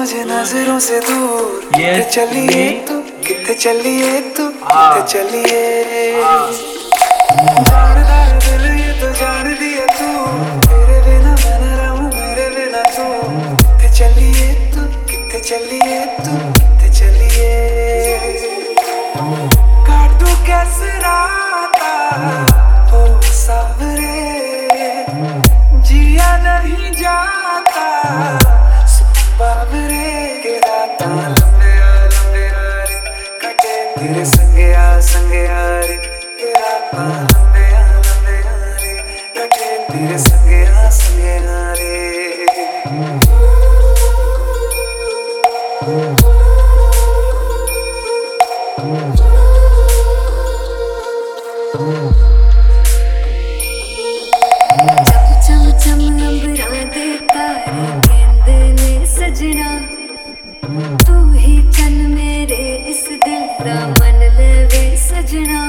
मुझे नजरों से दूर। कितने चलिए तू, कितने चलिए तू, कितने चलिए। जानदा है दिल ये तो जान दिया तू, तेरे बिना मैं न रहूं मेरे बिना तू। कितने चलिए तू, कितने चलिए तू, कितने चलिए। काटू कैसे राता ओ सावरे, जिया नहीं जाता बाबरे के राता। लंबे यार कटे तेरे संगे यार के राता। लंबे यार कटे तेरे संगे यार। चम चम अंबरा दे तारे कहंदे ने सजना, तू ही चन मेरे इस दिल दा मन लवे सजना।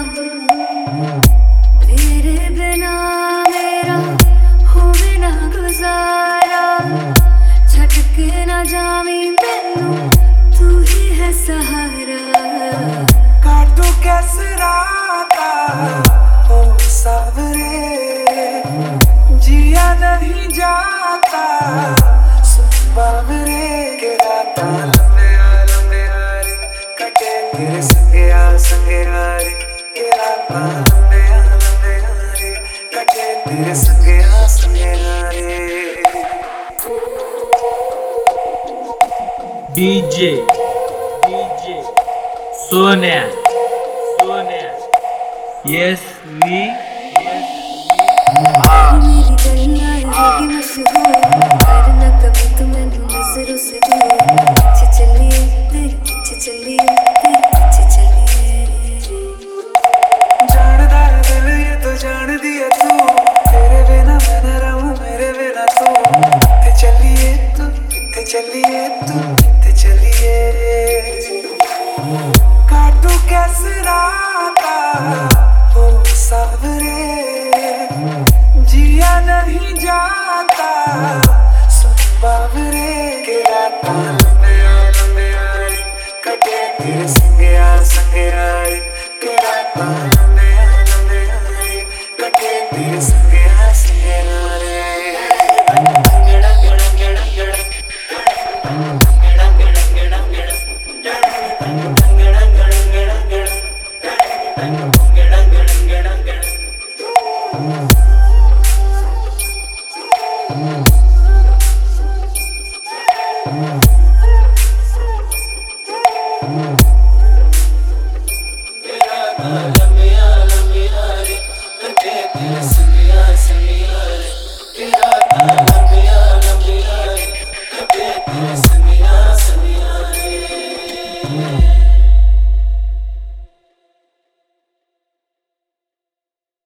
तेरे बिना मेरा होवे ना गुजारा, छट के ना जावी मैनू तू ही है सहारा। काटू कैसे राता ओ सावरे, जिया नहीं जाता बाबरे के राता। लंबे यार कटे तेरे संगे यार के राता। लंबे यार कटे तेरे संगे यार। डीजे सोनिया यस वी मेरी गलियां रहेगी मशहूर, करना कभी तू मैनू नजरों से दूर। पीछे चलिए तेरे पीछे चलिए, तेरे पीछे चलिए। जानदा है दिल ये तो जान दिया तू, तेरे बिना मैं न रहूं मेरे बिना तू। कितने चलिए तू, कितने चलिए तू, कितने चलिए। काटू कैसे राता ओ सावरे, जिया नहीं जाता बाबरे के राता। लंबे यार कटे तेरे संगे यार के राता। लंबे यार कटे तेरे संगे यार।